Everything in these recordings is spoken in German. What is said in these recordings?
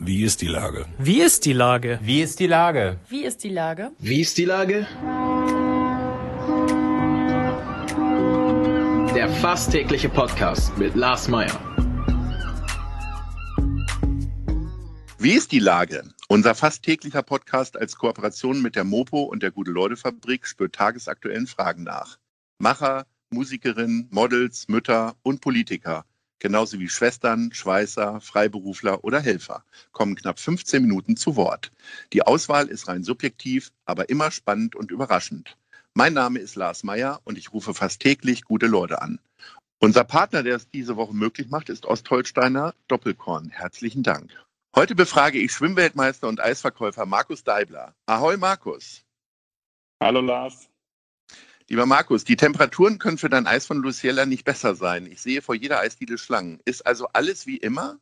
Wie ist die Lage? Wie ist die Lage? Wie ist die Lage? Wie ist die Lage? Wie ist die Lage? Der fast tägliche Podcast mit Lars Meyer. Wie ist die Lage? Unser fast täglicher Podcast als Kooperation mit der Mopo und der Gute-Leute-Fabrik spürt tagesaktuellen Fragen nach. Macher, Musikerinnen, Models, Mütter und Politiker, genauso wie Schwestern, Schweißer, Freiberufler oder Helfer, kommen knapp 15 Minuten zu Wort. Die Auswahl ist rein subjektiv, aber immer spannend und überraschend. Mein Name ist Lars Meyer und ich rufe fast täglich gute Leute an. Unser Partner, der es diese Woche möglich macht, ist Ostholsteiner Doppelkorn. Herzlichen Dank. Heute befrage ich Schwimmweltmeister und Eisverkäufer Markus Deibler. Ahoi Markus. Hallo Lars. Lieber Markus, die Temperaturen können für dein Eis von Luciella nicht besser sein. Ich sehe vor jeder Eisdiele Schlangen. Ist also alles wie immer?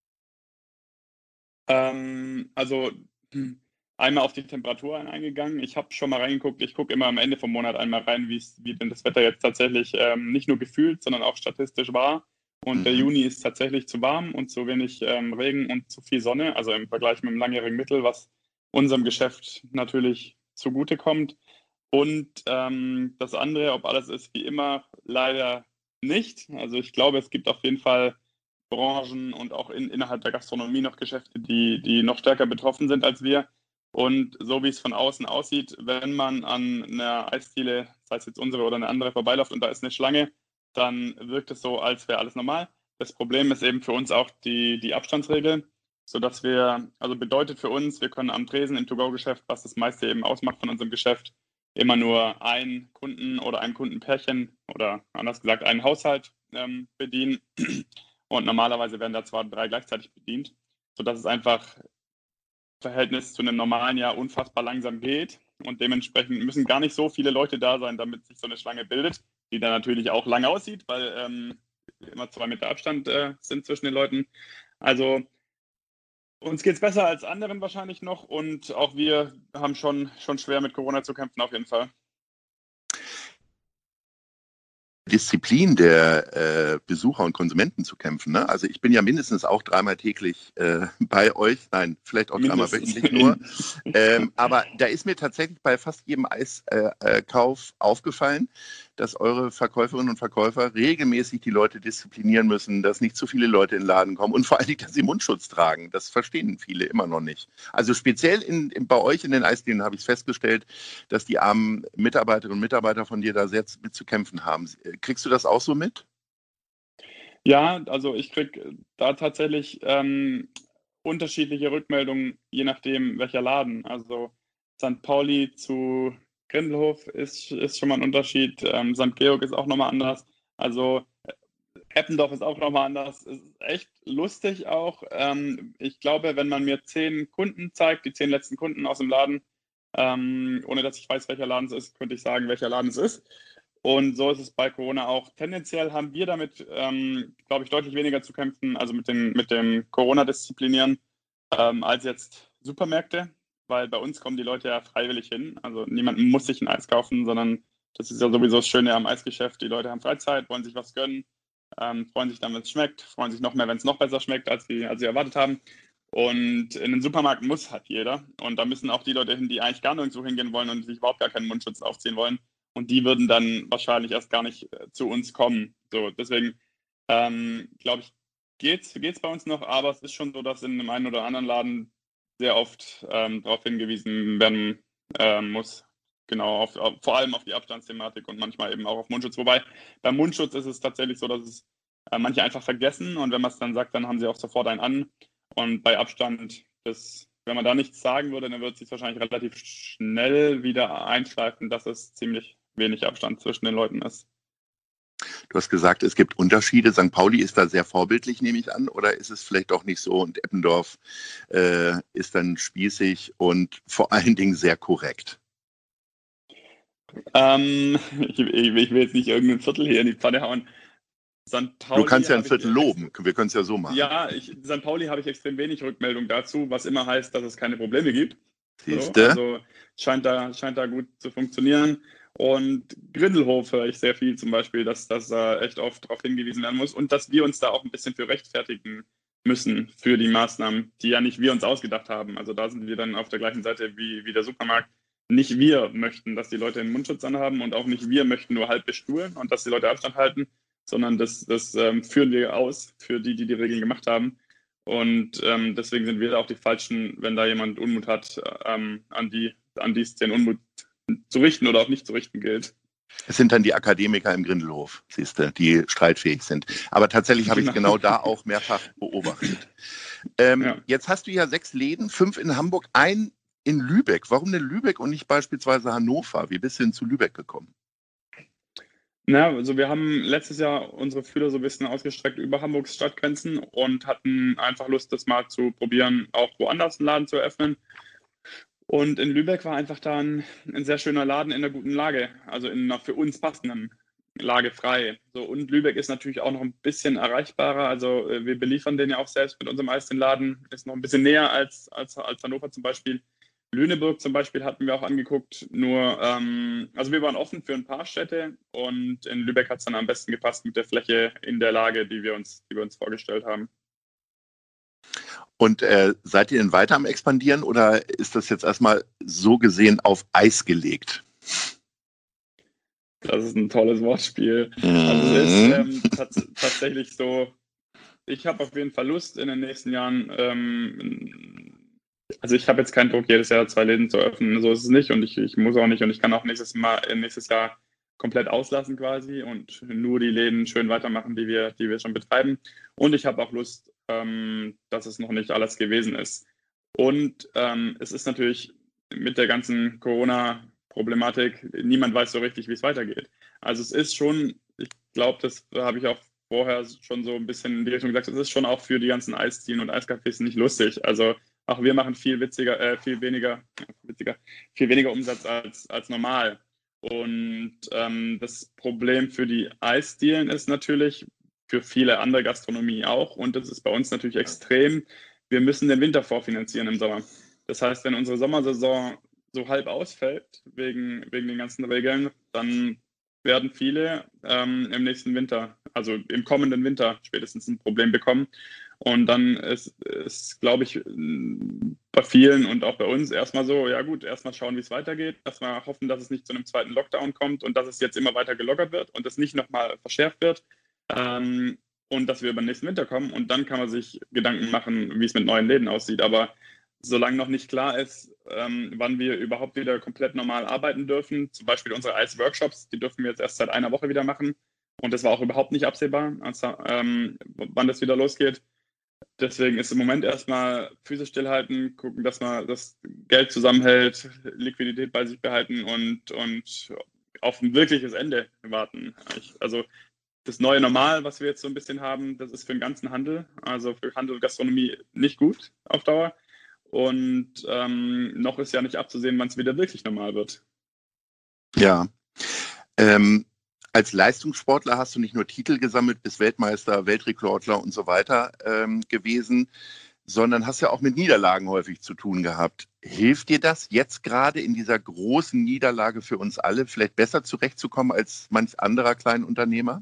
Also einmal auf die Temperaturen eingegangen. Ich habe schon mal reingeguckt. Ich gucke immer am Ende vom Monat einmal rein, wie denn das Wetter jetzt tatsächlich nicht nur gefühlt, sondern auch statistisch war. Und der Juni ist tatsächlich zu warm und zu wenig Regen und zu viel Sonne, also im Vergleich mit dem langjährigen Mittel, was unserem Geschäft natürlich zugutekommt. Und das andere, ob alles ist wie immer, leider nicht. Also ich glaube, es gibt auf jeden Fall Branchen und auch innerhalb der Gastronomie noch Geschäfte, die noch stärker betroffen sind als wir. Und so wie es von außen aussieht, wenn man an einer Eisdiele, sei es jetzt unsere oder eine andere, vorbeiläuft und da ist eine Schlange, dann wirkt es so, als wäre alles normal. Das Problem ist eben für uns auch die Abstandsregel, sodass also bedeutet für uns, wir können am Tresen im To-Go-Geschäft, was das meiste eben ausmacht von unserem Geschäft, immer nur einen Kunden oder ein Kundenpärchen oder anders gesagt einen Haushalt bedienen. Und normalerweise werden da zwar 3 gleichzeitig bedient, sodass es einfach im Verhältnis zu einem normalen Jahr unfassbar langsam geht. Und dementsprechend müssen gar nicht so viele Leute da sein, damit sich so eine Schlange bildet, die dann natürlich auch lang aussieht, weil immer 2 Meter Abstand sind zwischen den Leuten. Also uns geht es besser als anderen wahrscheinlich noch und auch wir haben schon schwer mit Corona zu kämpfen auf jeden Fall. Disziplin der Besucher und Konsumenten zu kämpfen. Ne? Also ich bin ja mindestens auch 3-mal täglich bei euch. Nein, vielleicht auch 3-mal wöchentlich nur. Aber da ist mir tatsächlich bei fast jedem Eiskauf aufgefallen, dass eure Verkäuferinnen und Verkäufer regelmäßig die Leute disziplinieren müssen, dass nicht zu viele Leute in den Laden kommen und vor allem, dass sie Mundschutz tragen. Das verstehen viele immer noch nicht. Also speziell bei euch in den Eisdielen habe ich es festgestellt, dass die armen Mitarbeiterinnen und Mitarbeiter von dir da sehr mit zu kämpfen haben. Kriegst du das auch so mit? Ja, also ich kriege da tatsächlich unterschiedliche Rückmeldungen, je nachdem welcher Laden. Also St. Pauli zu Grindelhof ist schon mal ein Unterschied. St. Georg ist auch nochmal anders. Also Eppendorf ist auch nochmal anders. Es ist echt lustig auch. Ich glaube, wenn man mir 10 Kunden zeigt, die 10 letzten Kunden aus dem Laden, ohne dass ich weiß, welcher Laden es ist, könnte ich sagen, welcher Laden es ist. Und so ist es bei Corona auch. Tendenziell haben wir damit, glaube ich, deutlich weniger zu kämpfen, also mit dem Corona-Disziplinieren, als jetzt Supermärkte, weil bei uns kommen die Leute ja freiwillig hin. Also niemand muss sich ein Eis kaufen, sondern das ist ja sowieso das Schöne am Eisgeschäft. Die Leute haben Freizeit, wollen sich was gönnen, freuen sich dann, wenn es schmeckt, freuen sich noch mehr, wenn es noch besser schmeckt, als sie erwartet haben. Und in den Supermarkt muss halt jeder. Und da müssen auch die Leute hin, die eigentlich gar nirgendwo hingehen wollen und sich überhaupt gar keinen Mundschutz aufziehen wollen. Und die würden dann wahrscheinlich erst gar nicht zu uns kommen. So, deswegen glaube ich, geht's bei uns noch, aber es ist schon so, dass in dem einen oder anderen Laden sehr oft darauf hingewiesen werden muss. Genau, vor allem auf die Abstandsthematik und manchmal eben auch auf Mundschutz. Wobei beim Mundschutz ist es tatsächlich so, dass es manche einfach vergessen und wenn man es dann sagt, dann haben sie auch sofort einen an. Und bei Abstand, wenn man da nichts sagen würde, dann wird es sich wahrscheinlich relativ schnell wieder einschleifen, dass es ziemlich wenig Abstand zwischen den Leuten ist. Du hast gesagt, es gibt Unterschiede. St. Pauli ist da sehr vorbildlich, nehme ich an, oder ist es vielleicht auch nicht so? Und Eppendorf ist dann spießig und vor allen Dingen sehr korrekt. Ich will jetzt nicht irgendein Viertel hier in die Pfanne hauen. St. Pauli du kannst ja ein Viertel loben. Wir können es ja so machen. Ja, St. Pauli habe ich extrem wenig Rückmeldung dazu, was immer heißt, dass es keine Probleme gibt. Siehste? Also scheint da gut zu funktionieren. Und Grindelhof höre ich sehr viel zum Beispiel, dass da echt oft darauf hingewiesen werden muss und dass wir uns da auch ein bisschen für rechtfertigen müssen für die Maßnahmen, die ja nicht wir uns ausgedacht haben. Also da sind wir dann auf der gleichen Seite wie der Supermarkt. Nicht wir möchten, dass die Leute einen Mundschutz anhaben und auch nicht wir möchten nur halb bestuhlen und dass die Leute Abstand halten, sondern das führen wir aus für die Regeln gemacht haben. Und deswegen sind wir da auch die Falschen, wenn da jemand Unmut hat, an die es den Unmut zu richten oder auch nicht zu richten gilt. Es sind dann die Akademiker im Grindelhof, siehst du, die streitfähig sind. Aber tatsächlich habe ich es genau da auch mehrfach beobachtet. Jetzt hast du ja 6 Läden, 5 in Hamburg, 1 in Lübeck. Warum denn Lübeck und nicht beispielsweise Hannover? Wie bist du denn zu Lübeck gekommen? Na, also wir haben letztes Jahr unsere Fühler so ein bisschen ausgestreckt über Hamburgs Stadtgrenzen und hatten einfach Lust, das mal zu probieren, auch woanders einen Laden zu eröffnen. Und in Lübeck war einfach da ein sehr schöner Laden in einer guten Lage, also in einer für uns passenden Lage frei. So, und Lübeck ist natürlich auch noch ein bisschen erreichbarer. Also wir beliefern den ja auch selbst mit unserem Eisdienladen. Ist noch ein bisschen näher als Hannover zum Beispiel. Lüneburg zum Beispiel hatten wir auch angeguckt. Nur, also wir waren offen für ein paar Städte und in Lübeck hat es dann am besten gepasst mit der Fläche in der Lage, die wir uns vorgestellt haben. Und seid ihr denn weiter am Expandieren oder ist das jetzt erstmal so gesehen auf Eis gelegt? Das ist ein tolles Wortspiel. Also es ist tatsächlich so, ich habe auf jeden Fall Lust in den nächsten Jahren, also ich habe jetzt keinen Druck, jedes Jahr 2 Läden zu öffnen, so ist es nicht und ich muss auch nicht und ich kann auch nächstes Jahr komplett auslassen quasi und nur die Läden schön weitermachen, die wir schon betreiben. Und ich habe auch Lust, dass es noch nicht alles gewesen ist. Und es ist natürlich mit der ganzen Corona-Problematik, niemand weiß so richtig, wie es weitergeht. Also es ist schon, ich glaube, das habe ich auch vorher schon so ein bisschen in die Richtung gesagt, es ist schon auch für die ganzen Eisdielen und Eiscafés nicht lustig. Also auch wir machen viel weniger Umsatz als normal. Und das Problem für die Eisdielen ist natürlich, für viele andere Gastronomie auch, und das ist bei uns natürlich extrem, wir müssen den Winter vorfinanzieren im Sommer. Das heißt, wenn unsere Sommersaison so halb ausfällt, wegen den ganzen Regeln, dann werden viele im nächsten Winter, also im kommenden Winter spätestens ein Problem bekommen. Und dann ist glaube ich, bei vielen und auch bei uns erstmal so, ja gut, erstmal schauen, wie es weitergeht, erstmal hoffen, dass es nicht zu einem zweiten Lockdown kommt und dass es jetzt immer weiter gelockert wird und es nicht nochmal verschärft wird und dass wir über den nächsten Winter kommen und dann kann man sich Gedanken machen, wie es mit neuen Läden aussieht. Aber solange noch nicht klar ist, wann wir überhaupt wieder komplett normal arbeiten dürfen, zum Beispiel unsere Eisworkshops, die dürfen wir jetzt erst seit einer Woche wieder machen und das war auch überhaupt nicht absehbar, wann das wieder losgeht. Deswegen ist im Moment erstmal Füße stillhalten, gucken, dass man das Geld zusammenhält, Liquidität bei sich behalten und auf ein wirkliches Ende warten. Also das neue Normal, was wir jetzt so ein bisschen haben, das ist für den ganzen Handel, also für Handel und Gastronomie nicht gut auf Dauer. Und noch ist ja nicht abzusehen, wann es wieder wirklich normal wird. Ja. Als Leistungssportler hast du nicht nur Titel gesammelt, bist Weltmeister, Weltrekordler und so weiter gewesen, sondern hast ja auch mit Niederlagen häufig zu tun gehabt. Hilft dir das jetzt gerade in dieser großen Niederlage für uns alle, vielleicht besser zurechtzukommen als manch anderer Kleinunternehmer?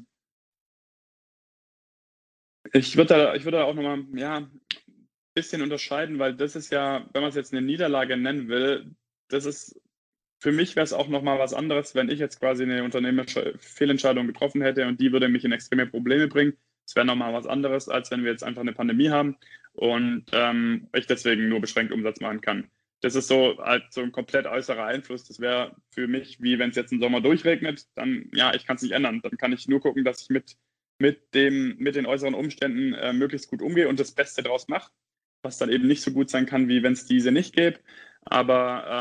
Ich würde da auch nochmal ein bisschen unterscheiden, weil das ist ja, wenn man es jetzt eine Niederlage nennen will, das ist für mich wäre es auch nochmal was anderes, wenn ich jetzt quasi eine unternehmerische Fehlentscheidung getroffen hätte und die würde mich in extreme Probleme bringen. Es wäre nochmal was anderes, als wenn wir jetzt einfach eine Pandemie haben und ich deswegen nur beschränkt Umsatz machen kann. Das ist so halt so ein komplett äußerer Einfluss. Das wäre für mich, wie wenn es jetzt im Sommer durchregnet, dann ja, ich kann es nicht ändern. Dann kann ich nur gucken, dass ich mit den äußeren Umständen möglichst gut umgehe und das Beste draus mache, was dann eben nicht so gut sein kann, wie wenn es diese nicht gäbe. Aber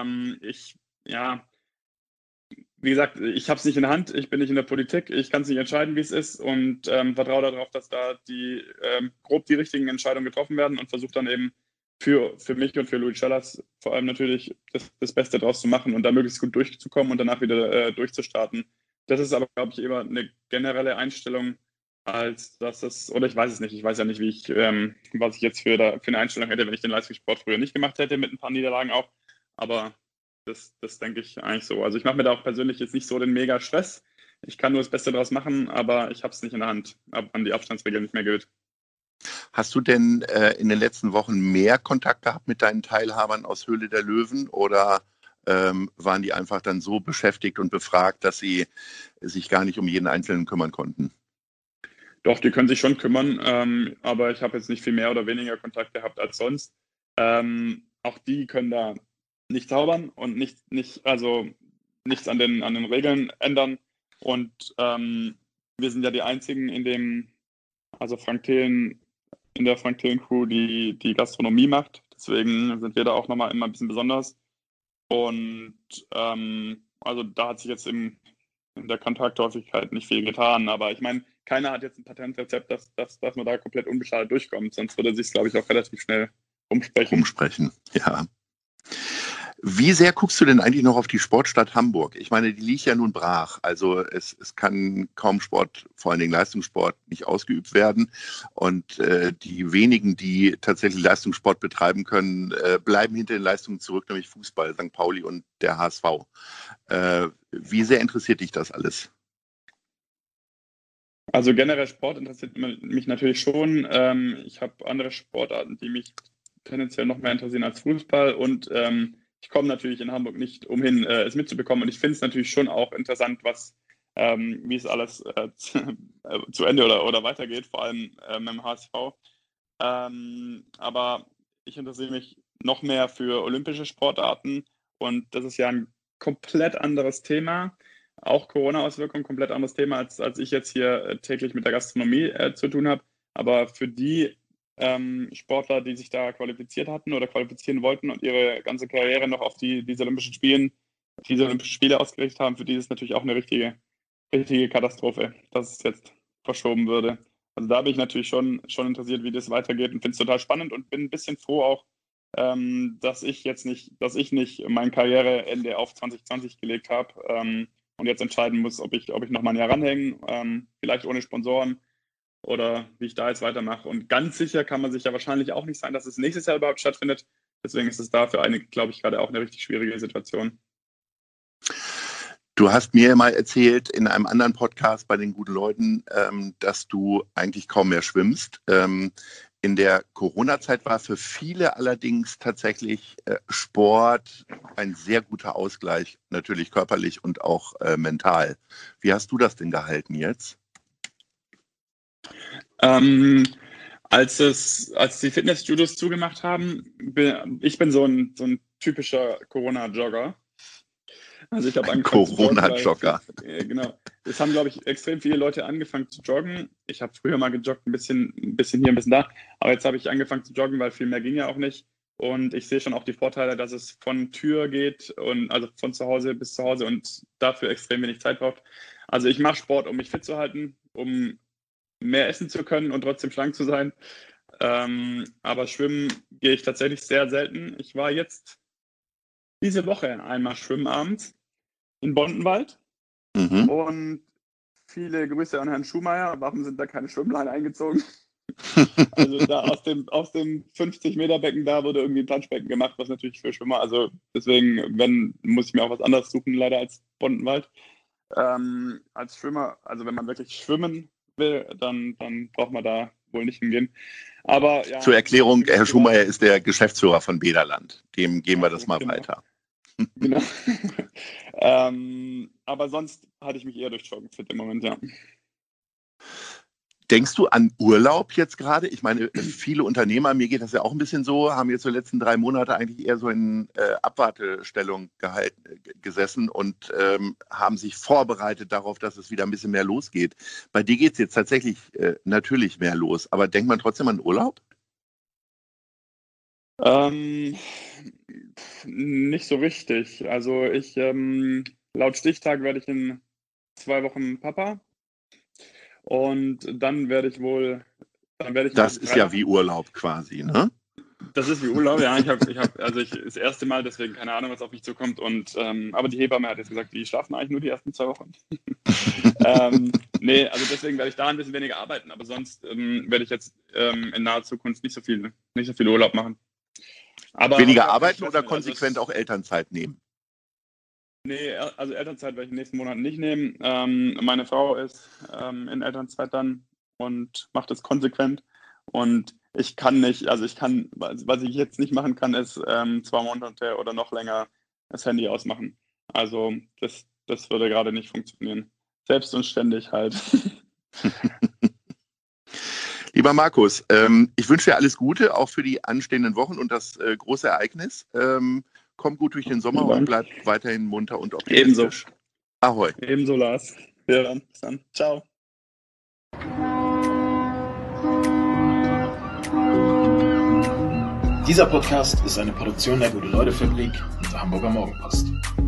wie gesagt, ich habe es nicht in der Hand, ich bin nicht in der Politik, ich kann es nicht entscheiden, wie es ist und vertraue darauf, dass da grob die richtigen Entscheidungen getroffen werden und versuche dann eben für mich und für Louis Challas vor allem natürlich das Beste draus zu machen und da möglichst gut durchzukommen und danach wieder durchzustarten. Das ist aber, glaube ich, immer eine generelle Einstellung, als dass es, oder ich weiß es nicht, ich weiß ja nicht, was ich jetzt für eine Einstellung hätte, wenn ich den Leistungssport früher nicht gemacht hätte, mit ein paar Niederlagen auch, aber das denke ich eigentlich so. Also ich mache mir da auch persönlich jetzt nicht so den mega Stress. Ich kann nur das Beste draus machen, aber ich habe es nicht in der Hand, ab wann die Abstandsregel nicht mehr gilt. Hast du denn in den letzten Wochen mehr Kontakt gehabt mit deinen Teilhabern aus Höhle der Löwen oder waren die einfach dann so beschäftigt und befragt, dass sie sich gar nicht um jeden Einzelnen kümmern konnten? Doch, die können sich schon kümmern, aber ich habe jetzt nicht viel mehr oder weniger Kontakt gehabt als sonst. Auch die können da nicht zaubern und also nichts an den Regeln ändern. Und wir sind ja die einzigen also Frank Thelen, in der Frank Thelen Crew, die Gastronomie macht. Deswegen sind wir da auch nochmal immer ein bisschen besonders. Und also da hat sich jetzt in der Kontakthäufigkeit nicht viel getan. Aber ich meine, keiner hat jetzt ein Patentrezept, dass man da komplett unbeschadet durchkommt. Sonst würde sich es, glaube ich, auch relativ schnell Umsprechen, ja. Wie sehr guckst du denn eigentlich noch auf die Sportstadt Hamburg? Ich meine, die liegt ja nun brach. Also es kann kaum Sport, vor allen Dingen Leistungssport, nicht ausgeübt werden. Und die wenigen, die tatsächlich Leistungssport betreiben können, bleiben hinter den Leistungen zurück, nämlich Fußball, St. Pauli und der HSV. Wie sehr interessiert dich das alles? Also generell Sport interessiert mich natürlich schon. Ich habe andere Sportarten, die mich tendenziell noch mehr interessieren als Fußball und ich komme natürlich in Hamburg nicht umhin, es mitzubekommen und ich finde es natürlich schon auch interessant, wie es alles zu Ende oder weitergeht, vor allem mit dem HSV. Aber ich interessiere mich noch mehr für olympische Sportarten und das ist ja ein komplett anderes Thema. Auch Corona-Auswirkungen, komplett anderes Thema, als ich jetzt hier täglich mit der Gastronomie zu tun habe. Aber für die Sportler, die sich da qualifiziert hatten oder qualifizieren wollten und ihre ganze Karriere noch auf diese Olympischen Spiele ausgerichtet haben, für die ist es natürlich auch eine richtige Katastrophe, dass es jetzt verschoben würde. Also da bin ich natürlich schon interessiert, wie das weitergeht und finde es total spannend und bin ein bisschen froh auch, dass ich nicht mein Karriereende auf 2020 gelegt habe und jetzt entscheiden muss, ob ich noch mal ein Jahr ranhänge, vielleicht ohne Sponsoren oder wie ich da jetzt weitermache. Und ganz sicher kann man sich ja wahrscheinlich auch nicht sein, dass es nächstes Jahr überhaupt stattfindet. Deswegen ist es da für einige, glaube ich, gerade auch eine richtig schwierige Situation. Du hast mir mal erzählt in einem anderen Podcast bei den guten Leuten, dass du eigentlich kaum mehr schwimmst. In der Corona-Zeit war für viele allerdings tatsächlich Sport ein sehr guter Ausgleich, natürlich körperlich und auch mental. Wie hast du das denn gehalten jetzt? Als die Fitnessstudios zugemacht haben, ich bin so ein typischer Corona-Jogger. Also ich habe angefangen zu joggen. Corona-Jogger. Genau. Es haben, glaube ich, extrem viele Leute angefangen zu joggen. Ich habe früher mal gejoggt, ein bisschen hier, ein bisschen da. Aber jetzt habe ich angefangen zu joggen, weil viel mehr ging ja auch nicht. Und ich sehe schon auch die Vorteile, dass es von Tür geht und also von zu Hause bis zu Hause und dafür extrem wenig Zeit braucht. Also ich mache Sport, um mich fit zu halten, um mehr essen zu können und trotzdem schlank zu sein. Aber schwimmen gehe ich tatsächlich sehr selten. Ich war jetzt diese Woche einmal schwimmen abends in Bondenwald. Mhm. Und viele Grüße an Herrn Schumacher. Warum sind da keine Schwimmleine eingezogen? Also da aus dem 50-Meter-Becken da wurde irgendwie ein Planschbecken gemacht, was natürlich für Schwimmer, also deswegen, muss ich mir auch was anderes suchen, leider als Bondenwald. Als Schwimmer, also wenn man wirklich schwimmen will, dann braucht man da wohl nicht hingehen. Aber ja. Zur Erklärung, Herr Schumacher ist der Geschäftsführer von Bederland. Dem geben wir das mal weiter. Genau. Aber sonst hatte ich mich eher durch Joggen fit im Moment, ja. Denkst du an Urlaub jetzt gerade? Ich meine, viele Unternehmer, mir geht das ja auch ein bisschen so, haben jetzt so die letzten 3 Monate eigentlich eher so in Abwartestellung gesessen und haben sich vorbereitet darauf, dass es wieder ein bisschen mehr losgeht. Bei dir geht es jetzt tatsächlich natürlich mehr los, aber denkt man trotzdem an Urlaub? Nicht so richtig. Also laut Stichtag werde ich in 2 Wochen Papa. Und dann werde ich Das ist ja wie Urlaub quasi, ne? Das ist wie Urlaub, ja. Ich habe das erste Mal, deswegen keine Ahnung, was auf mich zukommt. Aber die Hebamme hat jetzt gesagt, die schlafen eigentlich nur die ersten 2 Wochen. Nee, also deswegen werde ich da ein bisschen weniger arbeiten. Aber sonst werde ich jetzt in naher Zukunft nicht so viel Urlaub machen. Aber weniger arbeiten oder konsequent auch Elternzeit nehmen? Nee, also Elternzeit werde ich in den nächsten Monaten nicht nehmen. Meine Frau ist in Elternzeit dann und macht es konsequent. Und was ich jetzt nicht machen kann, ist 2 Monate oder noch länger das Handy ausmachen. Also das würde gerade nicht funktionieren. Selbst und ständig halt. Lieber Markus, ich wünsche dir alles Gute, auch für die anstehenden Wochen und das große Ereignis. Komm gut durch den Sommer und bleib weiterhin munter und optimistisch. Ebenso. Ahoi. Ebenso, Lars. Wir hören. Bis dann. Ciao. Dieser Podcast ist eine Produktion der Gute-Leute-Fabrik und der Hamburger Morgenpost.